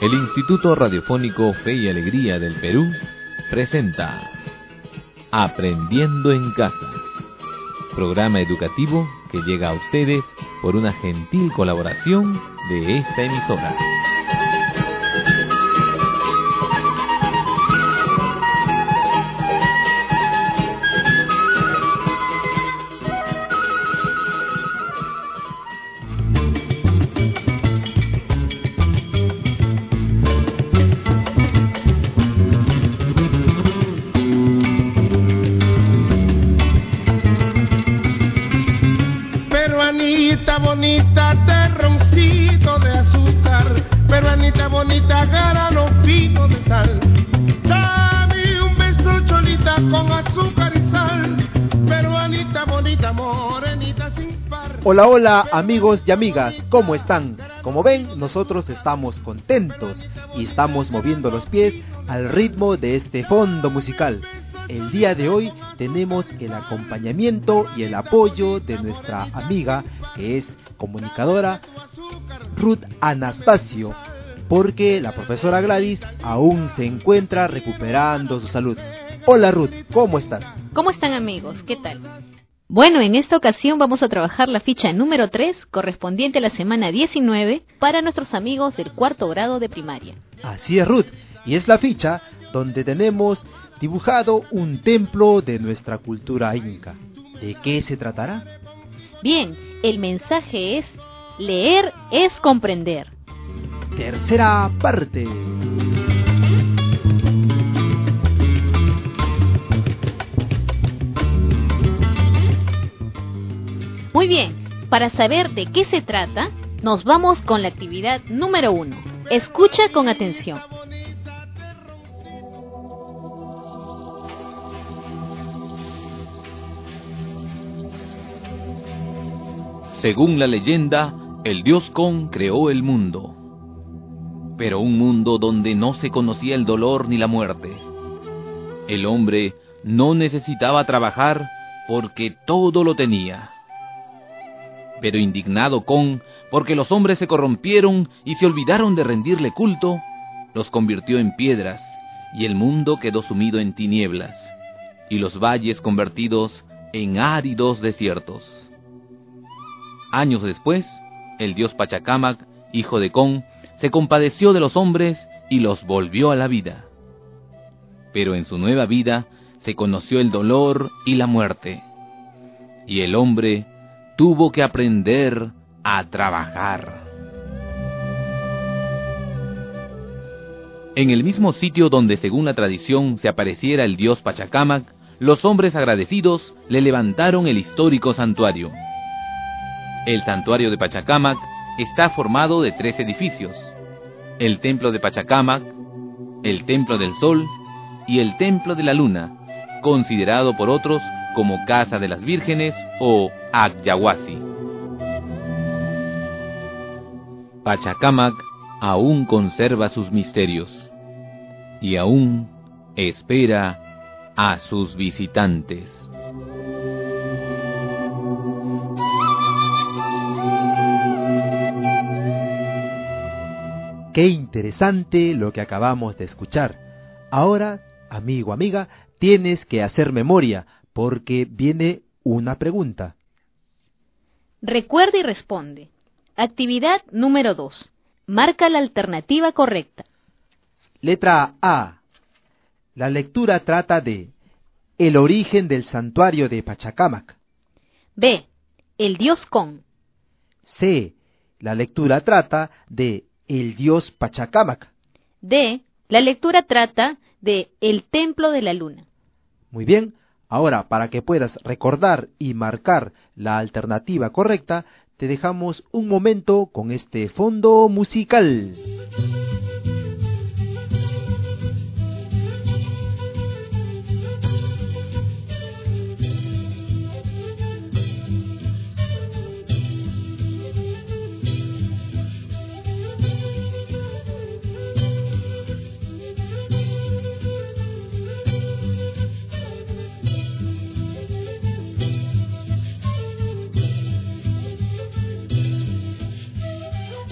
El Instituto Radiofónico Fe y Alegría del Perú presenta Aprendiendo en Casa, programa educativo que llega a ustedes por una gentil colaboración de esta emisora. Bonita, terroncito de azúcar, peruanita bonita, gara los pinos de sal. Dame un beso, cholita, con azúcar y sal, peruanita bonita, morenita sin par. Hola, hola amigos y amigas, ¿cómo están? Como ven, nosotros estamos contentos y estamos moviendo los pies al ritmo de este fondo musical. El día de hoy tenemos el acompañamiento y el apoyo de nuestra amiga, que es comunicadora, Ruth Anastasio, porque la profesora Gladys aún se encuentra recuperando su salud. Hola Ruth, ¿cómo estás? ¿Cómo están amigos? ¿Qué tal? Bueno, en esta ocasión vamos a trabajar la ficha número 3, correspondiente a la semana 19, para nuestros amigos del cuarto grado de primaria. Así es Ruth, y es la ficha donde tenemos dibujado un templo de nuestra cultura inca. ¿De qué se tratará? Bien, el mensaje es: leer es comprender. Tercera parte. Muy bien, para saber de qué se trata, nos vamos con la actividad número 1. Escucha con atención. Según la leyenda, el dios Kon creó el mundo, pero un mundo donde no se conocía el dolor ni la muerte. El hombre no necesitaba trabajar porque todo lo tenía. Pero indignado Kon, porque los hombres se corrompieron y se olvidaron de rendirle culto, los convirtió en piedras, y el mundo quedó sumido en tinieblas, y los valles convertidos en áridos desiertos. Años después, el dios Pachacámac, hijo de Kon, se compadeció de los hombres y los volvió a la vida. Pero en su nueva vida se conoció el dolor y la muerte, y el hombre tuvo que aprender a trabajar. En el mismo sitio donde según la tradición se apareciera el dios Pachacámac, los hombres agradecidos le levantaron el histórico santuario. El santuario de Pachacámac está formado de 3 edificios: el templo de Pachacámac, el templo del sol y el templo de la luna, considerado por otros como Casa de las Vírgenes o Agyahuasi. Pachacámac aún conserva sus misterios y aún espera a sus visitantes. Qué interesante lo que acabamos de escuchar. Ahora, amigo, amiga, tienes que hacer memoria, porque viene una pregunta. Recuerda y responde. Actividad número 2. Marca la alternativa correcta. Letra A. La lectura trata de el origen del santuario de Pachacámac. B. El dios Kon. C. La lectura trata de el dios Pachacámac. D. La lectura trata de el templo de la luna. Muy bien, ahora para que puedas recordar y marcar la alternativa correcta, te dejamos un momento con este fondo musical.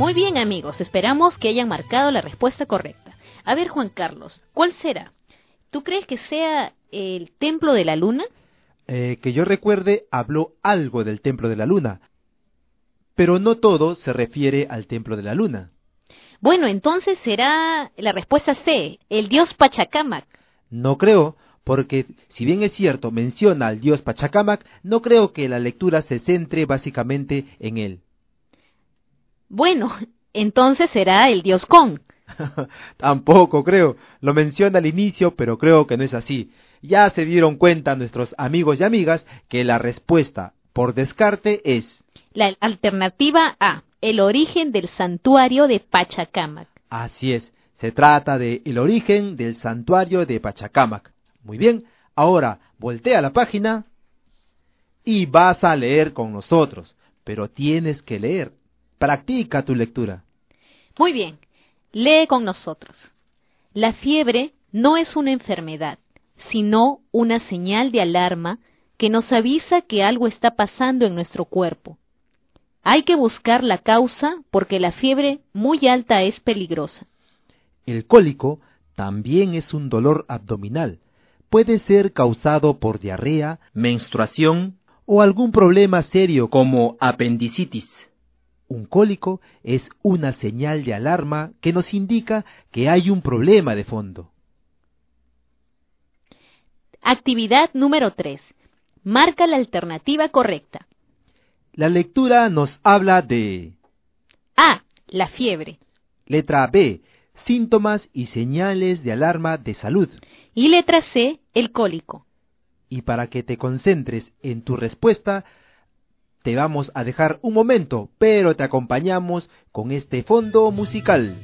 Muy bien, amigos, esperamos que hayan marcado la respuesta correcta. A ver, Juan Carlos, ¿cuál será? ¿Tú crees que sea el Templo de la Luna? Que yo recuerde, habló algo del Templo de la Luna, pero no todo se refiere al Templo de la Luna. Bueno, entonces será la respuesta C, el dios Pachacámac. No creo, porque si bien es cierto, menciona al dios Pachacámac, no creo que la lectura se centre básicamente en él. Bueno, entonces será el dios Con. Tampoco creo, lo menciona al inicio, pero creo que no es así. Ya se dieron cuenta nuestros amigos y amigas que la respuesta por descarte es La alternativa A, el origen del santuario de Pachacámac. Así es, se trata de el origen del santuario de Pachacámac. Muy bien, ahora voltea la página y vas a leer con nosotros, pero tienes que leer. Practica tu lectura. Muy bien, lee con nosotros. La fiebre no es una enfermedad, sino una señal de alarma que nos avisa que algo está pasando en nuestro cuerpo. Hay que buscar la causa porque la fiebre muy alta es peligrosa. El cólico también es un dolor abdominal. Puede ser causado por diarrea, menstruación o algún problema serio como apendicitis. Un cólico es una señal de alarma que nos indica que hay un problema de fondo. Actividad número 3. Marca la alternativa correcta. La lectura nos habla de A. La fiebre. letra B, síntomas y señales de alarma de salud. Y letra C. El cólico. Y para que te concentres en tu respuesta, te vamos a dejar un momento, pero te acompañamos con este fondo musical.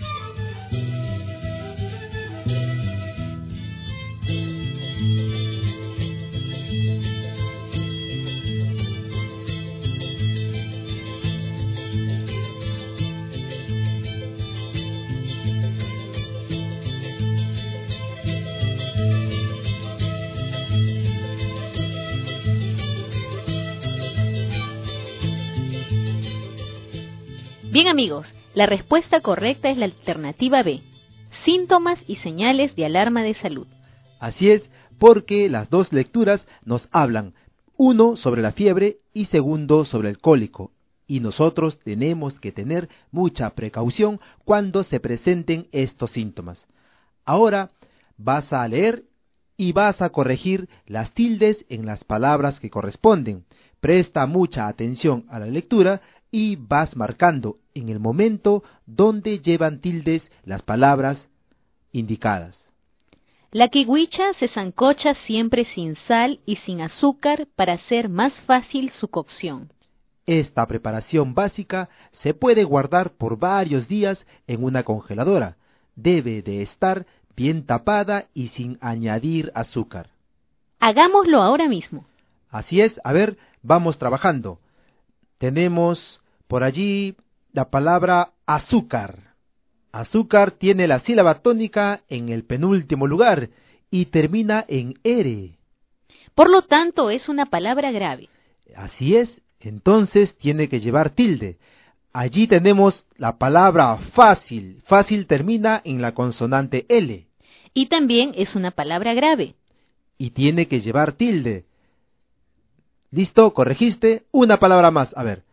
Bien, amigos, la respuesta correcta es la alternativa B. Síntomas y señales de alarma de salud. Así es, porque las dos lecturas nos hablan, uno sobre la fiebre y segundo sobre el cólico, y nosotros tenemos que tener mucha precaución cuando se presenten estos síntomas. Ahora vas a leer y vas a corregir las tildes en las palabras que corresponden. Presta mucha atención a la lectura y vas marcando en el momento donde llevan tildes las palabras indicadas. La kiwicha se sancocha siempre sin sal y sin azúcar para hacer más fácil su cocción. Esta preparación básica se puede guardar por varios días en una congeladora. Debe de estar bien tapada y sin añadir azúcar. Hagámoslo ahora mismo. Así es, a ver, vamos trabajando. Tenemos por allí la palabra azúcar. Azúcar tiene la sílaba tónica en el penúltimo lugar y termina en R. Por lo tanto, es una palabra grave. Así es, entonces tiene que llevar tilde. Allí tenemos la palabra fácil. Fácil termina en la consonante L. Y también es una palabra grave. Y tiene que llevar tilde. ¿Listo? ¿Corregiste? Una palabra más. A ver.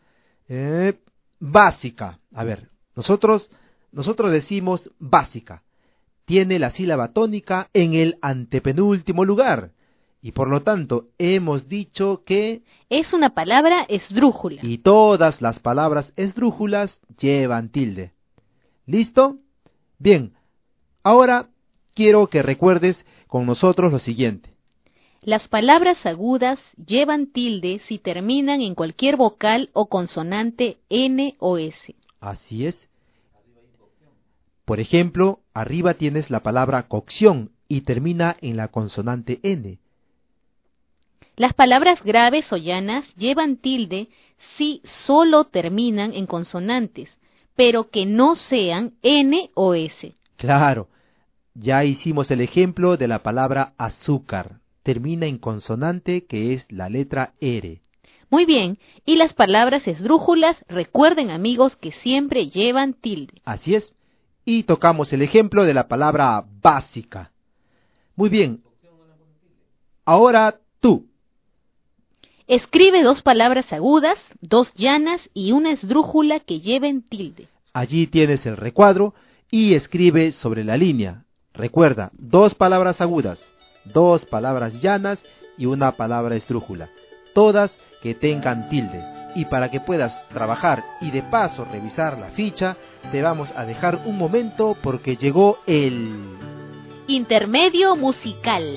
Básica. A ver, nosotros decimos básica. Tiene la sílaba tónica en el antepenúltimo lugar. Y por lo tanto, hemos dicho que es una palabra esdrújula. Y todas las palabras esdrújulas llevan tilde. ¿Listo? Bien. Ahora quiero que recuerdes con nosotros lo siguiente. Las palabras agudas llevan tilde si terminan en cualquier vocal o consonante N o S. Así es. Por ejemplo, arriba tienes la palabra cocción y termina en la consonante N. Las palabras graves o llanas llevan tilde si solo terminan en consonantes, pero que no sean N o S. Claro, ya hicimos el ejemplo de la palabra azúcar. Termina en consonante que es la letra R. Muy bien, y las palabras esdrújulas, recuerden amigos que siempre llevan tilde. Así es. Y tocamos el ejemplo de la palabra básica. Muy bien. Ahora tú. Escribe 2 palabras agudas, 2 llanas y una esdrújula que lleven tilde. Allí tienes el recuadro y escribe sobre la línea. Recuerda, 2 palabras agudas, 2 palabras llanas y una palabra esdrújula. Todas que tengan tilde. Y para que puedas trabajar y de paso revisar la ficha, te vamos a dejar un momento porque llegó el intermedio musical.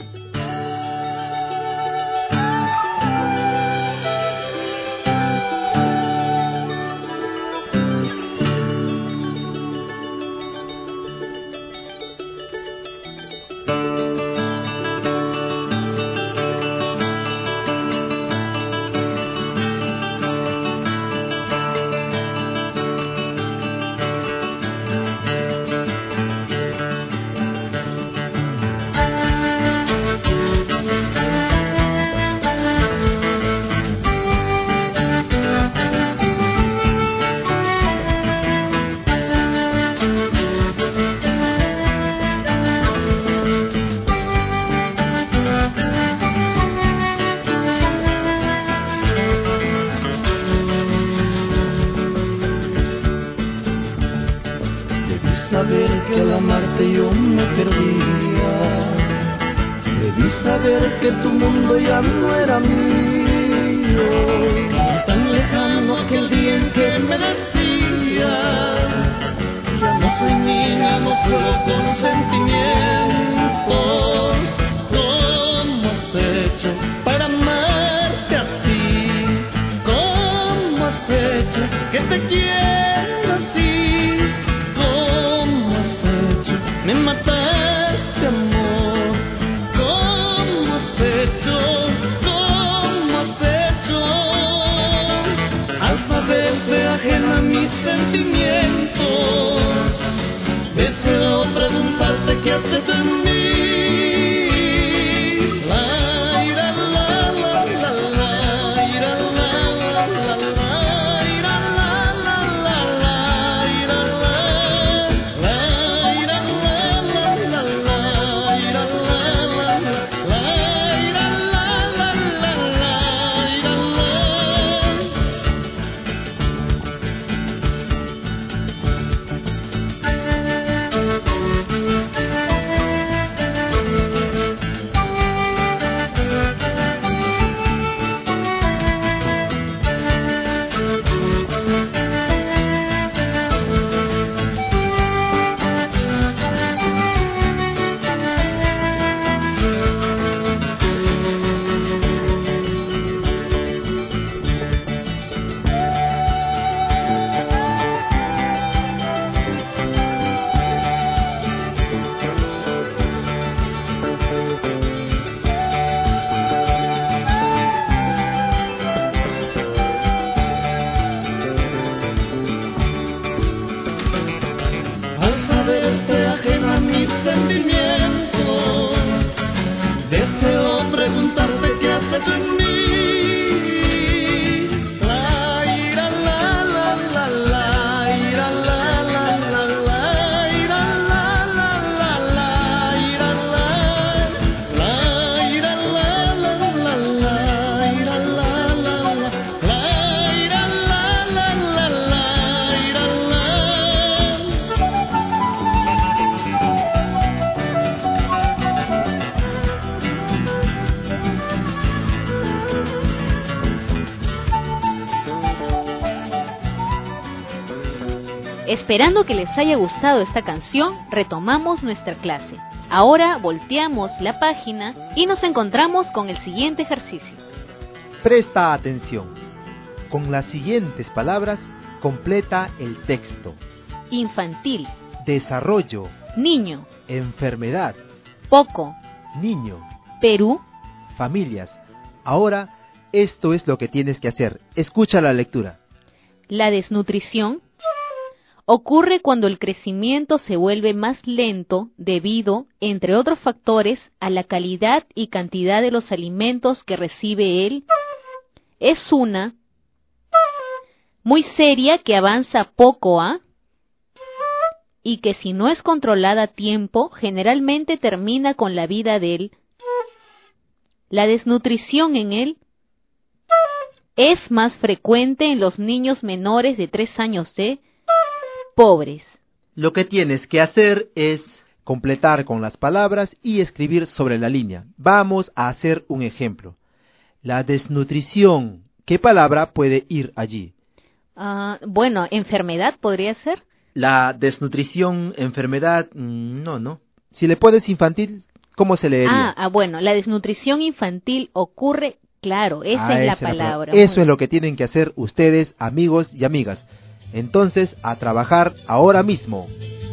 Saber que al amarte yo me perdía, debí saber que tu mundo ya no era mío. Es tan lejano aquel día en que me decías, ya no soy niña, no puedo con sentimientos. ¿Cómo has hecho para amarte así? ¿Cómo has hecho que te quiera así? Me mataste, amor. ¿Cómo has hecho? ¿Cómo has hecho? Al saberte ajena a mis sentimientos, deseo preguntarte qué haces en mí. La ira, la la la la ira, la la la la ira, la la la la ira, deseo preguntarte qué haces en mí. La ira, la la la la ira, la la la la ira, la la la la ira, la ira, la la la la ira, la la la ira, la la la la ira, la. Esperando que les haya gustado esta canción, retomamos nuestra clase. Ahora volteamos la página y nos encontramos con el siguiente ejercicio. Presta atención. Con las siguientes palabras, completa el texto. Infantil, Desarrollo, niño, enfermedad, poco, niño, Perú, familias. Ahora, esto es lo que tienes que hacer. Escucha la lectura. la desnutrición, ocurre cuando el crecimiento se vuelve más lento debido, entre otros factores, a la calidad y cantidad de los alimentos que recibe es una muy seria que avanza poco a y que si no es controlada a tiempo, generalmente termina con la vida de él. La desnutrición en él es más frecuente en los niños menores de 3 años de pobres. Lo que tienes que hacer es completar con las palabras y escribir sobre la línea. Vamos a hacer un ejemplo. La desnutrición, ¿qué palabra puede ir allí? Bueno, enfermedad podría ser. La desnutrición, enfermedad, no. Si le pones infantil, ¿cómo se leería? Bueno, la desnutrición infantil ocurre, claro, esa es la palabra. Eso es lo que tienen que hacer ustedes, amigos y amigas. Entonces, a trabajar ahora mismo.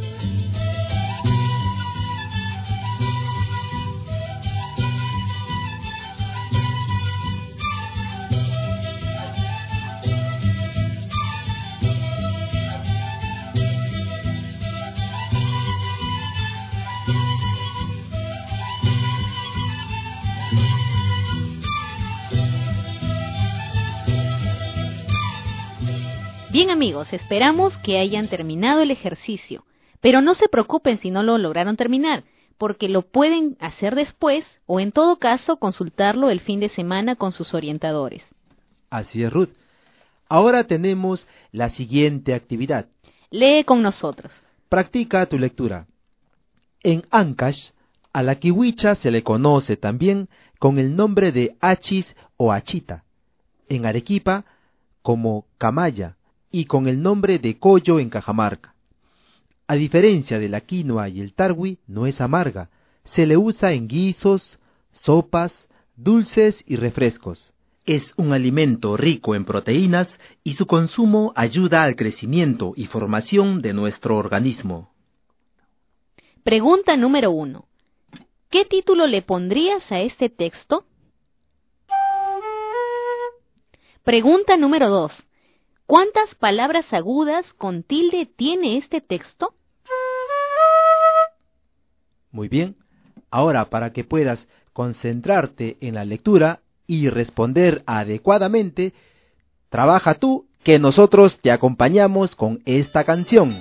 Bien amigos, esperamos que hayan terminado el ejercicio, pero no se preocupen si no lo lograron terminar, porque lo pueden hacer después o en todo caso consultarlo el fin de semana con sus orientadores. Así es, Ruth. Ahora tenemos la siguiente actividad. Lee con nosotros. Practica tu lectura. En Ancash, a la kiwicha se le conoce también con el nombre de achis o achita. En Arequipa, como camaya, y con el nombre de collo en Cajamarca. A diferencia de la quinoa y el tarwi, no es amarga. Se le usa en guisos, sopas, dulces y refrescos. Es un alimento rico en proteínas y su consumo ayuda al crecimiento y formación de nuestro organismo. Pregunta número 1. ¿Qué título le pondrías a este texto? Pregunta número 2. ¿Cuántas palabras agudas con tilde tiene este texto? Muy bien. Ahora, para que puedas concentrarte en la lectura y responder adecuadamente, trabaja tú, que nosotros te acompañamos con esta canción.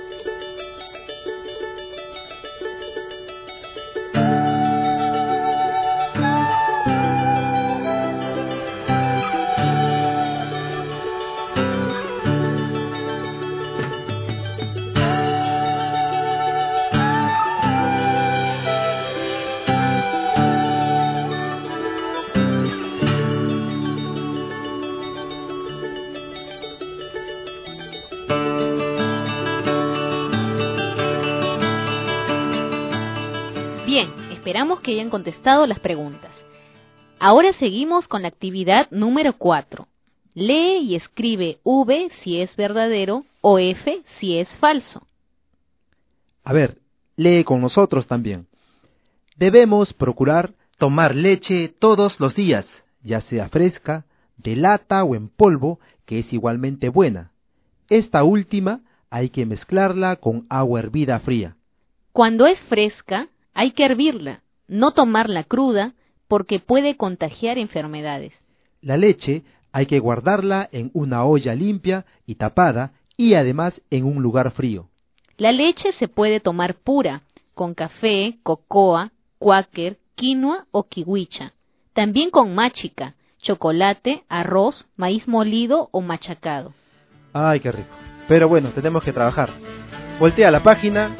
Bien, esperamos que hayan contestado las preguntas. Ahora seguimos con la actividad número 4. Lee y escribe V si es verdadero o F si es falso. A ver, lee con nosotros también. Debemos procurar tomar leche todos los días, ya sea fresca, de lata o en polvo, que es igualmente buena. Esta última hay que mezclarla con agua hervida fría. Cuando es fresca, hay que hervirla, no tomarla cruda, porque puede contagiar enfermedades. La leche hay que guardarla en una olla limpia y tapada y además en un lugar frío. La leche se puede tomar pura, con café, cocoa, cuáquer, quinoa o kiwicha. También con máchica, chocolate, arroz, maíz molido o machacado. ¡Ay, qué rico! Pero bueno, tenemos que trabajar. Voltea la página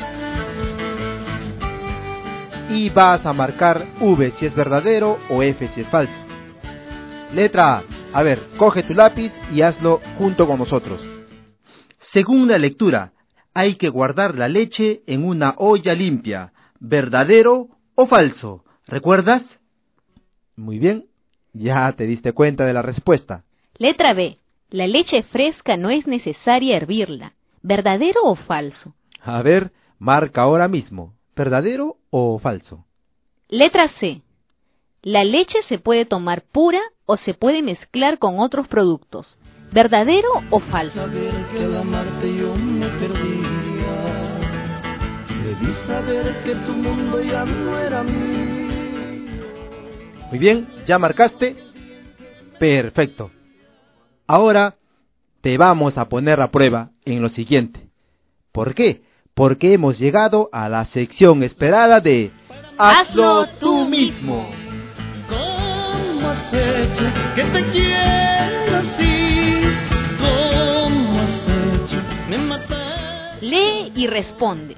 y vas a marcar V si es verdadero o F si es falso. Letra A. A ver, coge tu lápiz y hazlo junto con nosotros. Según la lectura, hay que guardar la leche en una olla limpia. ¿Verdadero o falso? ¿Recuerdas? Muy bien, ya te diste cuenta de la respuesta. Letra B. La leche fresca no es necesaria hervirla. ¿Verdadero o falso? A ver, marca ahora mismo. ¿Verdadero o falso? Letra C. La leche se puede tomar pura o se puede mezclar con otros productos. ¿Verdadero o falso? Saber que al amarte yo me perdía. Debí saber que tu mundo ya no era mío. Muy bien, ¿ya marcaste? Perfecto. Ahora te vamos a poner a prueba en lo siguiente. ¿Por qué? Porque hemos llegado a la sección esperada de Hazlo tú mismo. ¿Cómo has hecho que te quiera así? ¿Cómo has hecho? Me mataste. Lee y responde.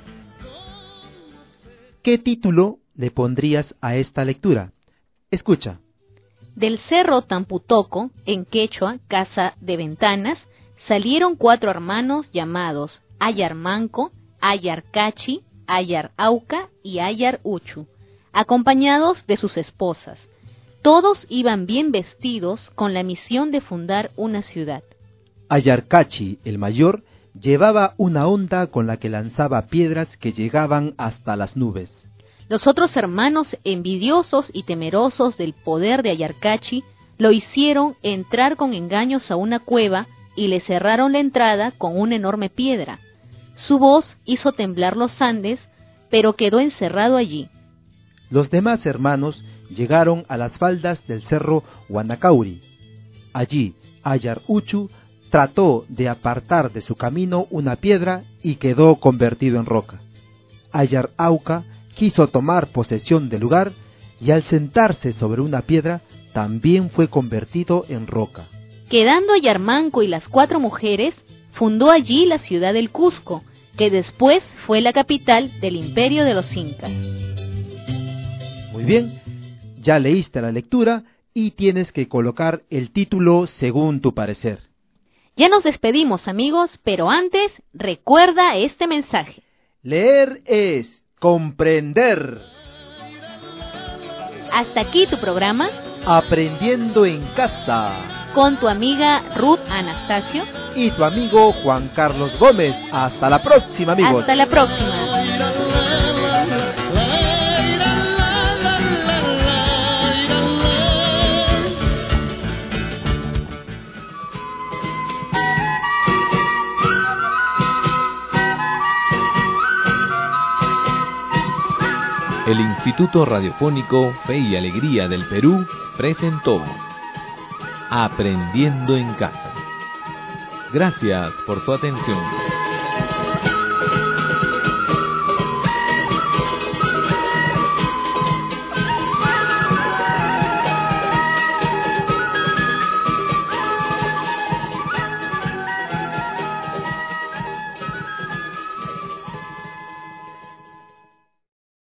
¿Qué título le pondrías a esta lectura? Escucha. Del cerro Tamputoco, en quechua, casa de ventanas, salieron 4 hermanos llamados Ayar Manco, Ayar Cachi, Ayar Auca y Ayar Uchu, acompañados de sus esposas. Todos iban bien vestidos con la misión de fundar una ciudad. Ayarcachi, el mayor, llevaba una honda con la que lanzaba piedras que llegaban hasta las nubes. Los otros hermanos, envidiosos y temerosos del poder de Ayarcachi, lo hicieron entrar con engaños a una cueva y le cerraron la entrada con una enorme piedra. Su voz hizo temblar los Andes, pero quedó encerrado allí. Los demás hermanos llegaron a las faldas del cerro Huanacauri. Allí, Ayar Uchu trató de apartar de su camino una piedra y quedó convertido en roca. Ayar Auca quiso tomar posesión del lugar y al sentarse sobre una piedra también fue convertido en roca. Quedando Ayar Manco y las 4 mujeres, fundó allí la ciudad del Cusco, que después fue la capital del imperio de los Incas. Muy bien, ya leíste la lectura y tienes que colocar el título según tu parecer. Ya nos despedimos, amigos, pero antes, recuerda este mensaje. Leer es comprender. Hasta aquí tu programa, Aprendiendo en casa. con tu amiga Ruth Anastasio. Y tu amigo Juan Carlos Gómez. Hasta la próxima, amigos. Hasta la próxima. El Instituto Radiofónico Fe y Alegría del Perú presentó Aprendiendo en Casa. Gracias por su atención.